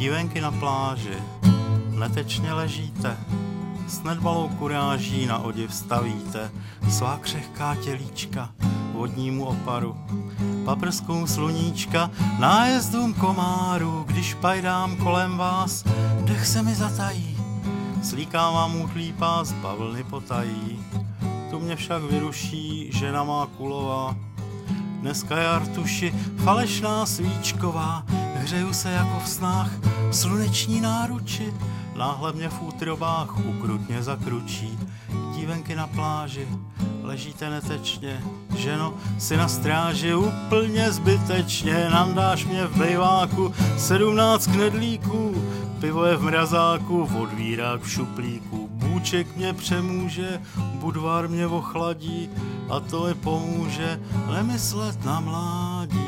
Dívenky na pláži, netečně ležíte, s nedbalou kuráží na odiv stavíte svá křehká tělíčka vodnímu oparu, paprskům sluníčka, nájezdům komárů, když pajdám kolem vás, dech se mi zatají, slíkám vám útlý pás, bavlny potají, tu mě však vyruší žena má kulová. Dneska je artuši falešná svíčková, hřeju se jako v snách v sluneční náruči, náhle mě v útrobách ukrutně zakručí. Dívenky na pláži, ležíte netečně, ženo, si na stráži úplně zbytečně, nandáš mě v bejváku, 17 knedlíků, pivo je v mrazáku, vodvírák v šuplíku, bůček mě přemůže, budvar mě ochladí a to mi pomůže nemyslet na mládí.